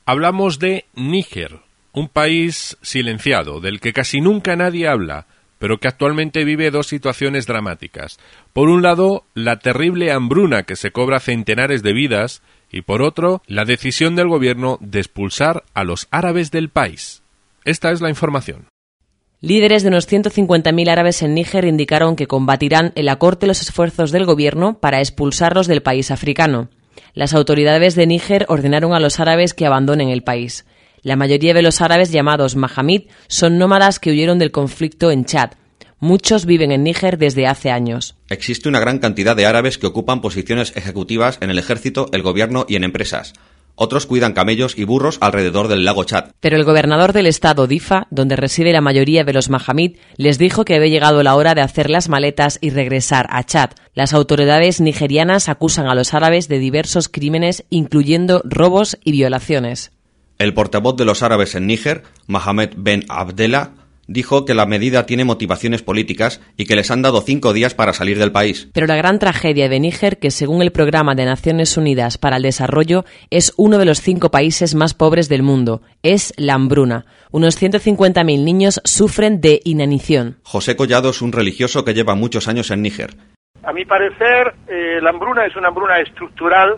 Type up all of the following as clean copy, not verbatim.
Hablamos de Níger, un país silenciado, del que casi nunca nadie habla, pero que actualmente vive dos situaciones dramáticas. Por un lado, la terrible hambruna que se cobra centenares de vidas, y por otro, la decisión del gobierno de expulsar a los árabes del país. Esta es la información. Líderes de unos 150.000 árabes en Níger indicaron que combatirán en la corte los esfuerzos del gobierno para expulsarlos del país africano. Las autoridades de Níger ordenaron a los árabes que abandonen el país. La mayoría de los árabes llamados Mahamid son nómadas que huyeron del conflicto en Chad. Muchos viven en Níger desde hace años. Existe una gran cantidad de árabes que ocupan posiciones ejecutivas en el ejército, el gobierno y en empresas. Otros cuidan camellos y burros alrededor del lago Chad. Pero el gobernador del estado Difa, donde reside la mayoría de los Mahamid, les dijo que había llegado la hora de hacer las maletas y regresar a Chad. Las autoridades nigerianas acusan a los árabes de diversos crímenes, incluyendo robos y violaciones. El portavoz de los árabes en Níger, Mohamed Ben Abdallah, dijo que la medida tiene motivaciones políticas y que les han dado 5 días para salir del país. Pero la gran tragedia de Níger, que según el Programa de Naciones Unidas para el Desarrollo es uno de los 5 países más pobres del mundo, es la hambruna. Unos 150.000 niños sufren de inanición. José Collado es un religioso que lleva muchos años en Níger. A mi parecer, la hambruna es una hambruna estructural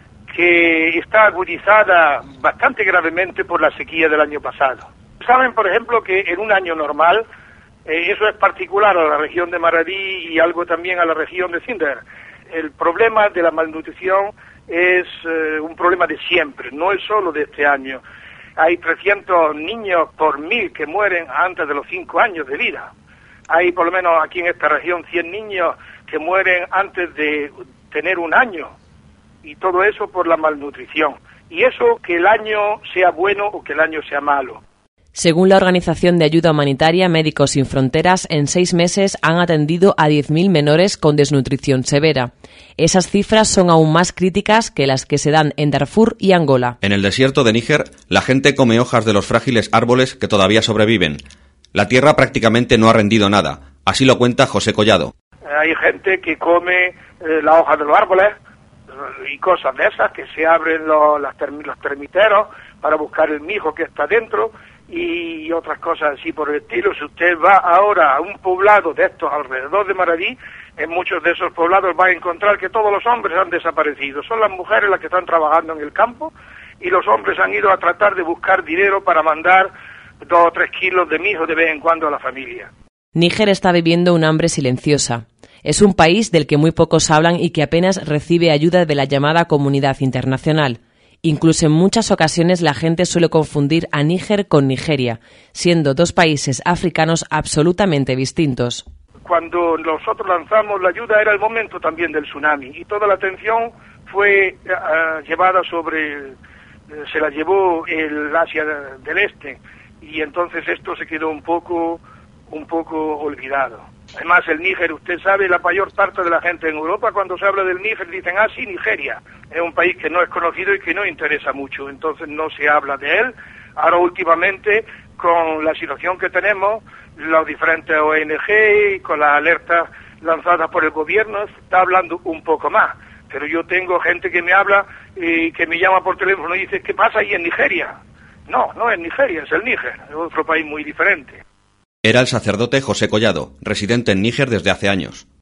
que está agudizada bastante gravemente por la sequía del año pasado. Saben, por ejemplo, que en un año normal, eso es particular a la región de Maradi y algo también a la región de Zinder. El problema de la malnutrición es un problema de siempre, no es solo de este año. Hay 300 niños por 1000 que mueren antes de los 5 años de vida. Hay por lo menos aquí en esta región 100 niños que mueren antes de tener un año. Y todo eso por la malnutrición. Y eso que el año sea bueno o que el año sea malo. Según la Organización de Ayuda Humanitaria Médicos Sin Fronteras, en 6 meses han atendido a 10.000 menores con desnutrición severa. Esas cifras son aún más críticas que las que se dan en Darfur y Angola. En el desierto de Níger, la gente come hojas de los frágiles árboles que todavía sobreviven. La tierra prácticamente no ha rendido nada. Así lo cuenta José Collado. Hay gente que come la hoja de los árboles y cosas de esas, que se abren los termiteros para buscar el mijo que está dentro, y otras cosas así por el estilo. Si usted va ahora a un poblado de estos alrededor de Maradi, en muchos de esos poblados va a encontrar que todos los hombres han desaparecido. Son las mujeres las que están trabajando en el campo y los hombres han ido a tratar de buscar dinero para mandar 2 o 3 kilos de mijo de vez en cuando a la familia. Níger está viviendo una hambre silenciosa. Es un país del que muy pocos hablan y que apenas recibe ayuda de la llamada comunidad internacional. Incluso en muchas ocasiones la gente suele confundir a Níger con Nigeria, siendo 2 países africanos absolutamente distintos. Cuando nosotros lanzamos la ayuda era el momento también del tsunami y toda la atención fue llevada se la llevó el Asia del Este y entonces esto se quedó un poco olvidado. Además, el Níger, usted sabe, la mayor parte de la gente en Europa, cuando se habla del Níger, dicen, sí, Nigeria. Es un país que no es conocido y que no interesa mucho, entonces no se habla de él. Ahora, últimamente, con la situación que tenemos, los diferentes ONG y con las alertas lanzadas por el gobierno, está hablando un poco más. Pero yo tengo gente que me habla y que me llama por teléfono y dice, ¿qué pasa ahí en Nigeria? No es Nigeria, es el Níger, es otro país muy diferente. Era el sacerdote José Collado, residente en Níger desde hace años.